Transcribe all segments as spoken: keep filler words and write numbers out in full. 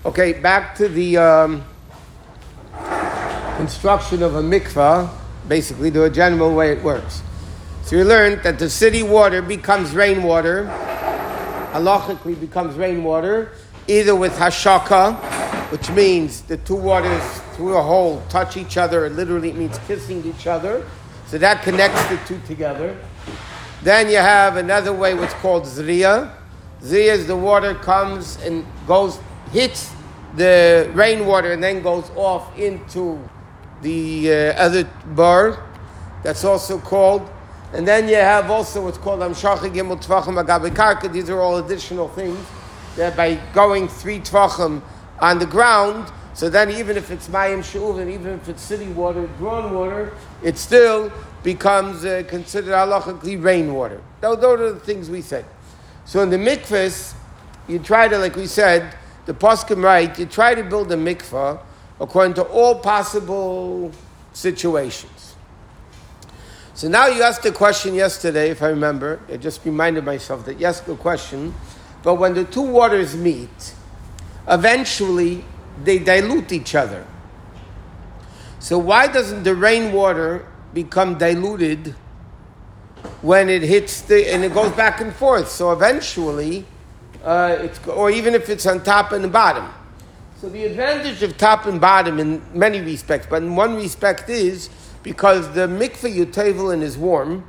Okay, back to the um, construction of a mikvah, basically the general way it works. So you learned that the city water becomes rainwater, halachically becomes rainwater, either with hashaka, which means the two waters through a hole touch each other, it literally means kissing each other, so that connects the two together. Then you have another way, what's called zriya. Zriya is the water comes and goes, hits the rainwater and then goes off into the uh, other bar. That's also called. And then you have also what's called Amshacha Gimel Tvachim Agabe Karka. These are all additional things that by going three Tvachim on the ground, so then even if it's Mayim She'uv and even if it's city water, drawn water, it still becomes uh, considered halachically rainwater. Those, those are the things we said. So in the mikvahs, you try to, like we said, the poskim write, you try to build a mikvah according to all possible situations. So now you asked a question yesterday, if I remember. I just reminded myself that you asked a question. But when the two waters meet, eventually they dilute each other. So why doesn't the rainwater become diluted when it hits the, and it goes back and forth? So eventually, uh, it's, or even if it's on top and the bottom. So the advantage of top and bottom in many respects, but in one respect is, because the mikveh utevelin is warm,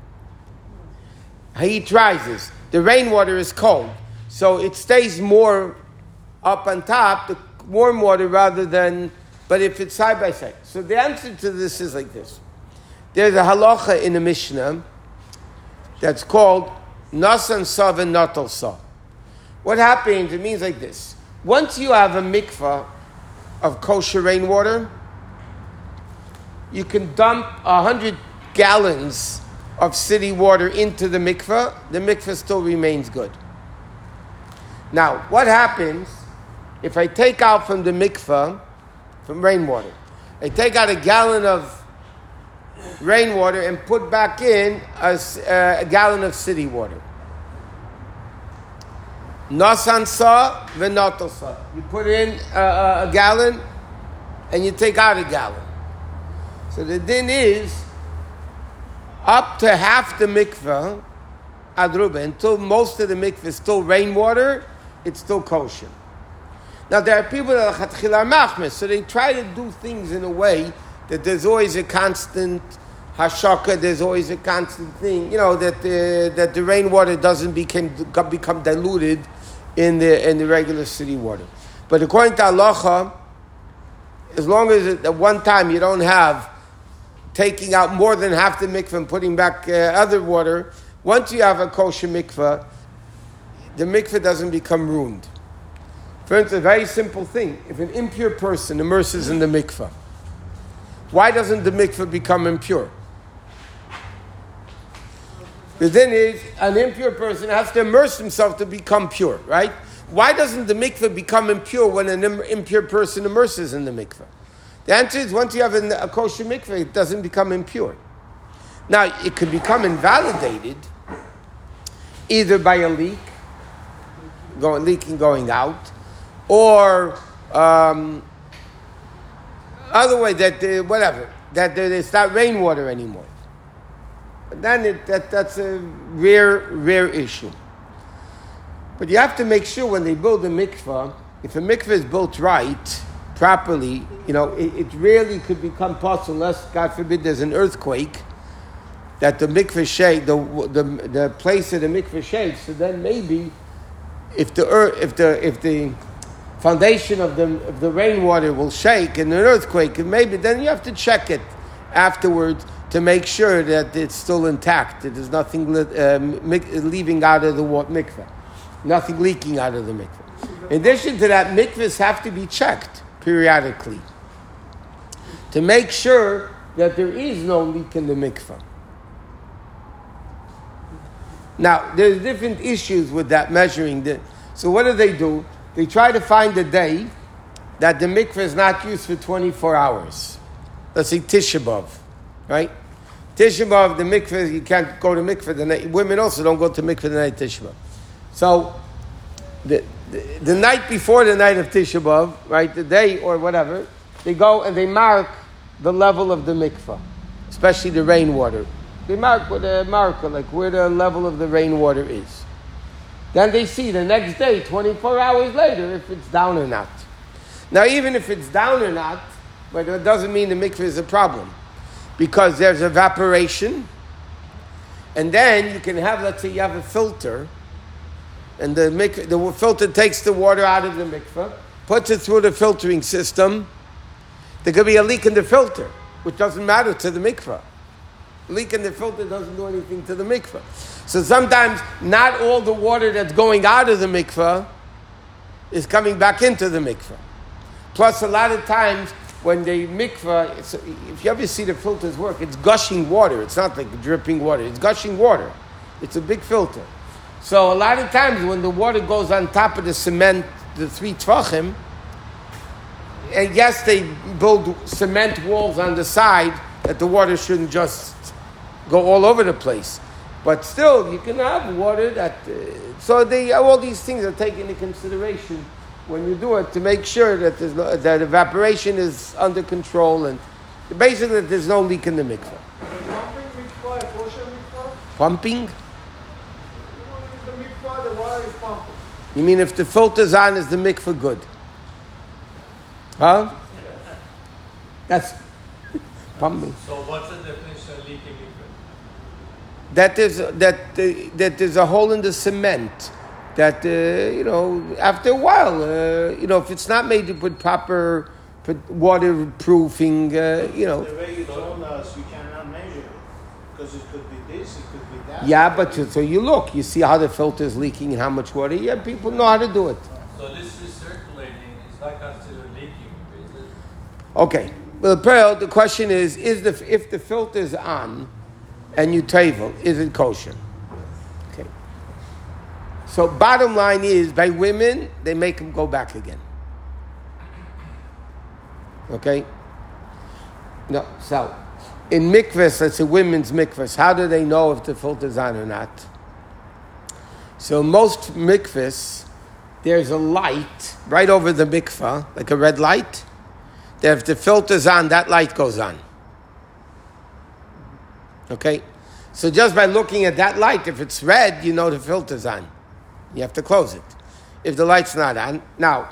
heat rises. The rainwater is cold. So it stays more up on top, the warm water, rather than, but if it's side by side. So the answer to this is like this. There's a halacha in the Mishnah that's called Nasan Sav and Natal Sav. What happens, it means like this. Once you have a mikveh of kosher rainwater, you can dump a hundred gallons of city water into the mikveh, the mikveh still remains good. Now, what happens if I take out from the mikveh, from rainwater, I take out a gallon of rainwater and put back in a, uh, a gallon of city water? Nasan sa v'natal sa. You put in a, a gallon and you take out a gallon. So the din is, up to half the mikveh, adruba, until most of the mikveh is still rainwater, it's still kosher. Now there are people that are chatchila machmes, so they try to do things in a way that there's always a constant hashaka, there's always a constant thing, you know, that the, that the rainwater doesn't become, become diluted in the in the regular city water. But according to halacha, as long as at one time you don't have taking out more than half the mikveh and putting back uh, other water, once you have a kosher mikveh, the mikveh doesn't become ruined. For instance, a very simple thing. If an impure person immerses in the mikveh, why doesn't the mikveh become impure? The thing is, an impure person has to immerse himself to become pure, right? Why doesn't the mikveh become impure when an impure person immerses in the mikveh? The answer is, once you have a kosher mikveh, it doesn't become impure. Now, it could become invalidated either by a leak, going, leaking going out, or um, other way that, uh, whatever, that uh, it's not rainwater anymore. But then it, that, that's a rare, rare issue. But you have to make sure when they build a mikveh, if a mikveh is built right, properly, you know, it, it rarely could become possible unless, God forbid, there's an earthquake, that the mikveh shake, the, the the place of the mikveh shakes. So then maybe, if the earth, if the if the foundation of the of the rainwater will shake in an earthquake, maybe then you have to check it afterwards to make sure that it's still intact, that there's nothing uh, leaving out of the mikveh, nothing leaking out of the mikveh. In addition to that, mikvehs have to be checked periodically to make sure that there is no leak in the mikveh. Now, there's different issues with that measuring. The, so what do they do? They try to find a day that the mikveh is not used for twenty-four hours. Let's say Tisha B'Av, right? Tisha B'Av, the mikveh, you can't go to mikveh the night. Women also don't go to mikveh the night Tisha B'Av. So, the, the, the night before the night of Tisha B'Av, right, the day or whatever, they go and they mark the level of the mikvah, especially the rainwater. They mark with a marker, like where the level of the rainwater is. Then they see the next day, twenty-four hours later, if it's down or not. Now, even if it's down or not, but it doesn't mean the mikvah is a problem. Because there's evaporation, and then you can have, let's say you have a filter, and the mikvah, the filter takes the water out of the mikvah, puts it through the filtering system. There could be a leak in the filter, which doesn't matter to the mikvah. A leak in the filter doesn't do anything to the mikvah. So sometimes not all the water that's going out of the mikvah is coming back into the mikvah. Plus, a lot of times when the mikvah, it's, if you ever see the filters work, it's gushing water. It's not like dripping water. It's gushing water. It's a big filter. So a lot of times when the water goes on top of the cement, the three tvachim, and yes, they build cement walls on the side that the water shouldn't just go all over the place. But still, you can have water that... Uh, so they, all these things are taken into consideration when you do it to make sure that there's no, that evaporation is under control and basically that there's no leak in the mikvah. Pumping mikvah, a kosher mikvah? Pumping? The mikvah, the water is pumping. You mean if the filter's on, is the mikvah good? Huh? That's pumping. So what's the definition of leaking mikvah? That there's, that, uh, that there's a hole in the cement. That, uh, you know, after a while, uh, you know, if it's not made with proper waterproofing, uh, you know. The way you told us, you cannot measure it. Because it could be this, it could be that. Yeah, but so you look, you see how the filter is leaking and how much water. Yeah, people know how to do it. So this is circulating, it's not considered leaking, is it? Okay. Well, the, the question is, is the if the filter is on and you tavel, is it kosher? Okay. So bottom line is, by women, they make them go back again. Okay? No, so in mikvahs, let's say women's mikvahs, how do they know if the filter's on or not? So most mikvahs, there's a light right over the mikvah, like a red light, that if the filter's on, that light goes on. Okay? So just by looking at that light, if it's red, you know the filter's on. You have to close it. If the light's not on. Now,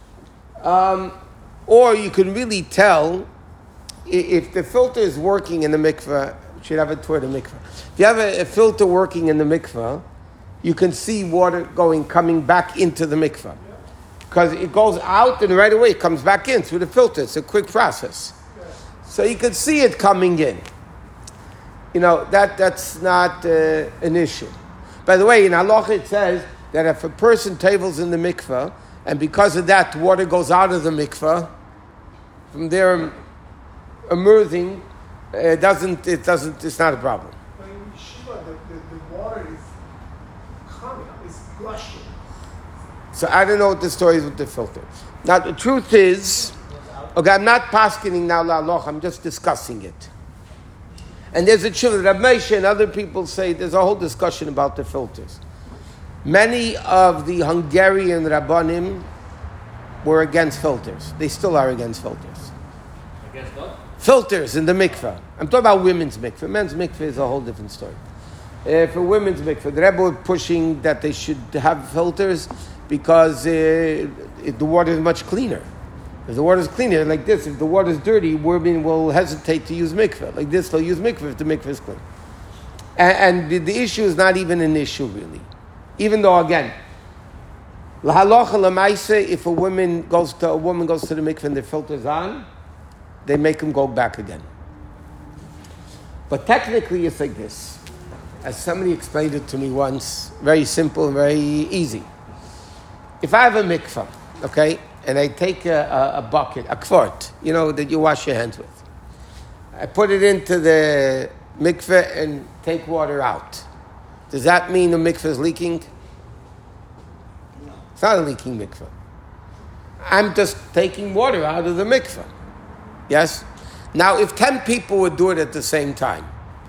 um, or you can really tell if the filter is working in the mikveh. You should have a tour of the mikveh. If you have a, a filter working in the mikveh, you can see water going, coming back into the mikveh. Because it goes out and right away it comes back in through the filter. It's a quick process. So you can see it coming in. You know, that that's not uh, an issue. By the way, in halacha it says that if a person tavels in the mikveh, and because of that water goes out of the mikveh, from there emerging, it doesn't, it doesn't, it's not a problem. But in Yeshiva, the, the, the water is coming, it's gushing. So I don't know what the story is with the filter. Now the truth is, okay, I'm not paskening now la halacha, I'm just discussing it. And there's a children, Rav Moshe and other people say there's a whole discussion about the filters. Many of the Hungarian Rabbanim were against filters. They still are against filters. Against what? Filters in the mikveh. I'm talking about women's mikveh. Men's mikveh is a whole different story. Uh, for women's mikveh, the Rebbe were pushing that they should have filters because uh, it, the water is much cleaner. If the water is cleaner, like this, if the water is dirty, women will hesitate to use mikveh. Like this, they'll use mikveh if the mikveh is clean. And, and the, the issue is not even an issue, really. Even though, again, lahalacha lemaise, if a woman goes to a woman goes to the mikveh and the filter's on, they make them go back again. But technically, it's like this. As somebody explained it to me once, very simple and very easy. If I have a mikveh, okay, and I take a, a, a bucket, a kvart, you know, that you wash your hands with. I put it into the mikveh and take water out. Does that mean the mikveh is leaking? No. It's not a leaking mikveh. I'm just taking water out of the mikveh. Yes? Now, if ten people would do it at the same time,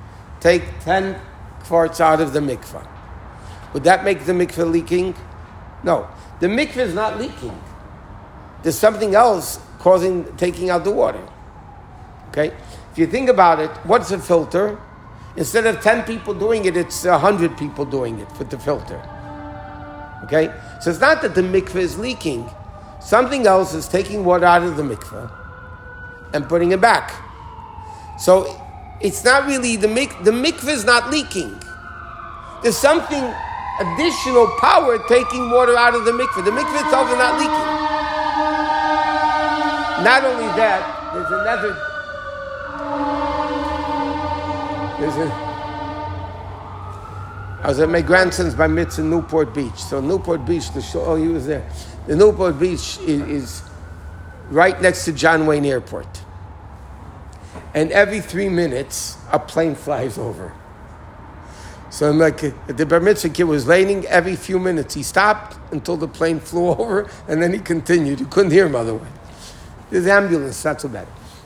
take ten kvarts out of the mikveh, would that make the mikveh leaking? No, the mikveh is not leaking. There's something else causing, taking out the water. Okay? If you think about it, what's a filter? Instead of ten people doing it, it's one hundred people doing it with the filter. Okay? So it's not that the mikveh is leaking. Something else is taking water out of the mikveh and putting it back. So it's not really, the, mik- the mikveh is not leaking. There's something additional power taking water out of the mikveh. The mikveh itself is not leaking. Not only that, there's another. There's a. I was at my grandson's bar mitzvah in Newport Beach. So Newport Beach, the show, oh, he was there. The Newport Beach is, is right next to John Wayne Airport. And every three minutes, a plane flies over. So I'm like, the bar mitzvah kid was raining. Every few minutes, he stopped until the plane flew over, and then he continued. You couldn't hear him otherwise. There's ambulance, not so bad.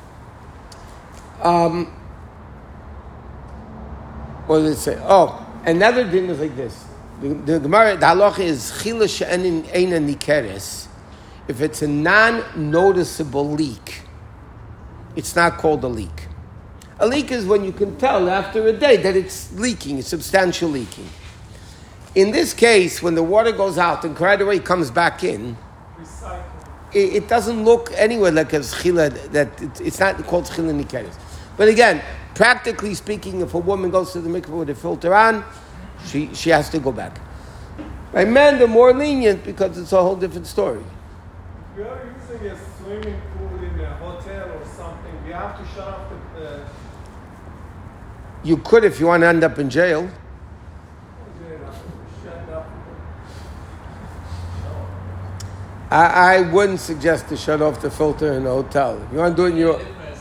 Um, what did it say? Oh, another thing is like this. The, the Gemara, the halacha is chila she'enin eina nikeres. If it's a non-noticeable leak, it's not called a leak. A leak is when you can tell after a day that it's leaking, it's substantial leaking. In this case, when the water goes out and right away comes back in, it, it doesn't look anywhere like a schila, that it, it's not called schila nikeres. But again, practically speaking, if a woman goes to the mikveh with a filter on, she, she has to go back. By men, they're more lenient because it's a whole different story. If you are using a swimming pool in a hotel or something, you have to shut off the... Uh, You could if you want to end up in jail. I, I wouldn't suggest to shut off the filter in a hotel. If you want to do it in your...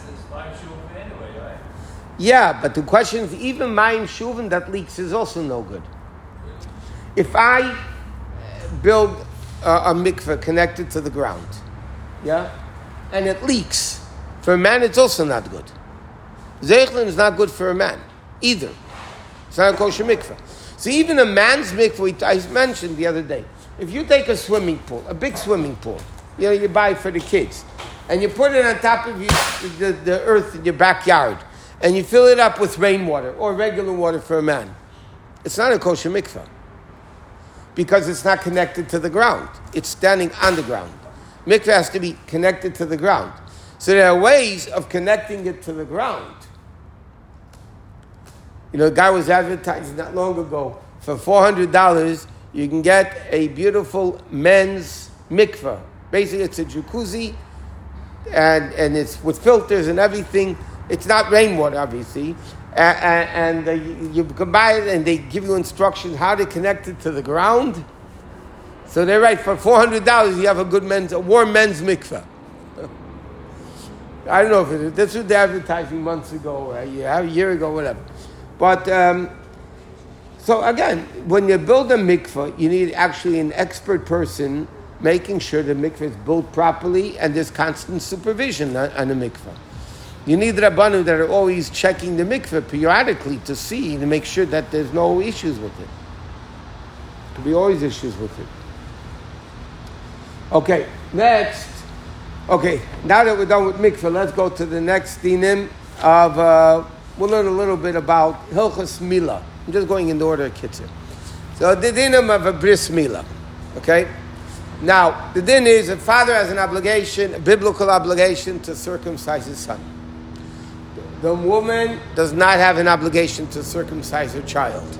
Yeah, but the question is, even mayim shuvin that leaks is also no good. If I build a, a mikveh connected to the ground, yeah, and it leaks, for a man it's also not good. Zeichlin is not good for a man either. It's not a kosher mikveh. So even a man's mikveh, I mentioned the other day, if you take a swimming pool, a big swimming pool, you know, you buy for the kids, and you put it on top of you, the, the earth in your backyard, and you fill it up with rainwater or regular water for a man, it's not a kosher mikveh because it's not connected to the ground. It's standing on the ground. Mikveh has to be connected to the ground. So there are ways of connecting it to the ground. You know, a guy was advertising not long ago, for four hundred dollars, you can get a beautiful men's mikveh. Basically, it's a jacuzzi, and, and it's with filters and everything. It's not rainwater, obviously. And, and uh, you, you can buy it, and they give you instructions how to connect it to the ground. So they're right, for four hundred dollars, you have a good men's, a warm men's mikveh. I don't know if it is. This was the advertising months ago, or a year, a year ago, whatever. But, um, so again, when you build a mikveh, you need actually an expert person making sure the mikveh is built properly and there's constant supervision on, on the mikveh. You need Rabbanu that are always checking the mikveh periodically to see, to make sure that there's no issues with it. There could be always issues with it. Okay, next. Okay, now that we're done with mikveh, let's go to the next dinim of... Uh, We'll learn a little bit about Hilchos Milah. I'm just going in the order of Kitzur. So the dinim of a bris milah. Okay? Now, the din is a father has an obligation, a biblical obligation to circumcise his son. The woman does not have an obligation to circumcise her child.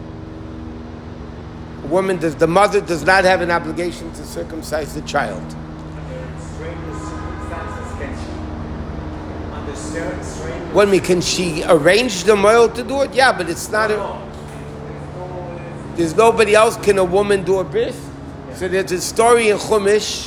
A woman does, the mother does not have an obligation to circumcise the child. What, me, can she arrange the moil to do it? Yeah, but it's not a... There's nobody else. Can a woman do a bris? So there's a story in Chumash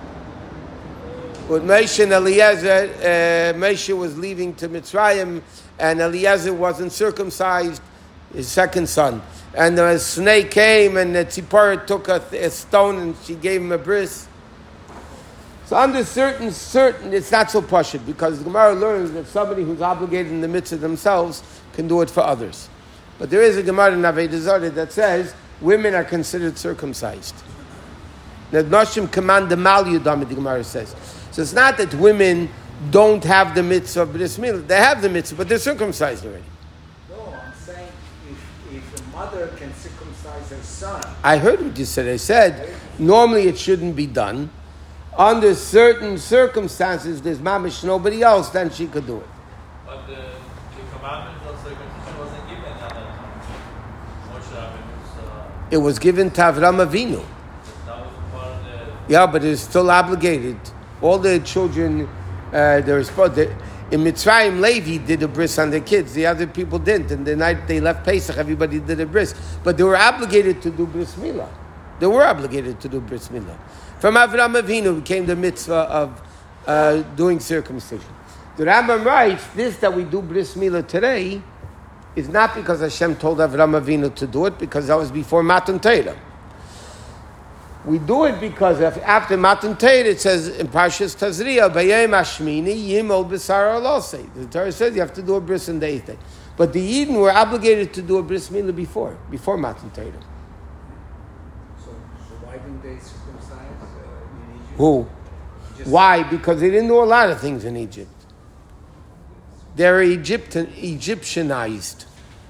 with Moshe and Eliezer. Uh, Moshe was leaving to Mitzrayim, and Eliezer wasn't circumcised, his second son. And the snake came, and the Tzipora took a, a stone, and she gave him a bris. So under certain, certain, it's not so pashut, because the Gemara learns that somebody who's obligated in the mitzvah themselves can do it for others. But there is a Gemara in Avodah Zarah that says women are considered circumcised. The Noshim command the Mal Yudam, the Gemara says. So it's not that women don't have the mitzvah of bris milah. They have the mitzvah, but they're circumcised already. No, I'm saying if, if the mother can circumcise her son. I heard what you said. I said normally it shouldn't be done. Under certain circumstances, there's mamish nobody else, then she could do it. But the, the commandment of circumcision wasn't given at that time. Moshe Rabbeinu's, uh, It was given to Avram Avinu. that was part of the... Yeah, but it's still obligated. All the children, uh, they're supposed to, in Mitzrayim, Levi did a bris on their kids. The other people didn't. And the night they left Pesach, everybody did a bris. But they were obligated to do bris milah. They were obligated to do bris milah. From Avram Avinu came the mitzvah of uh, doing circumcision. The Rambam writes, this that we do bris milah today is not because Hashem told Avram Avinu to do it, because that was before Matan Torah. We do it because after Matan Torah it says in Parshas Tazria, Bayem Hashmini Yimol B'Sar Alosei. The Torah says you have to do a bris on the eighth day. But the Eden were obligated to do a bris milah before, before Matan Torah. So, so why didn't they circumcise uh, in Egypt? Who? Just Why? Because they didn't do a lot of things in Egypt. They're Egyptian, Egyptianized.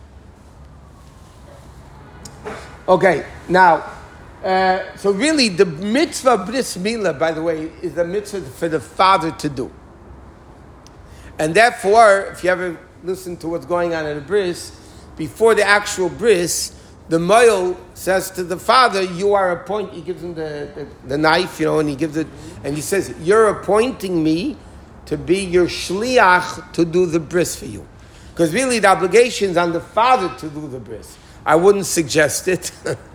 Okay, now, uh, so really the mitzvah bris milah, by the way, is the mitzvah for the father to do. And therefore, if you ever listen to what's going on in a bris, before the actual bris, the moil says to the father, you are appointed, he gives him the, the, the knife, you know, and he gives it, and he says, you're appointing me to be your shliach to do the bris for you. Because really the obligation is on the father to do the bris. I wouldn't suggest it.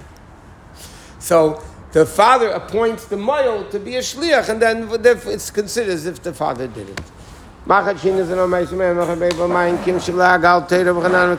So the father appoints the moil to be a shliach, and then it's considered as if the father did it.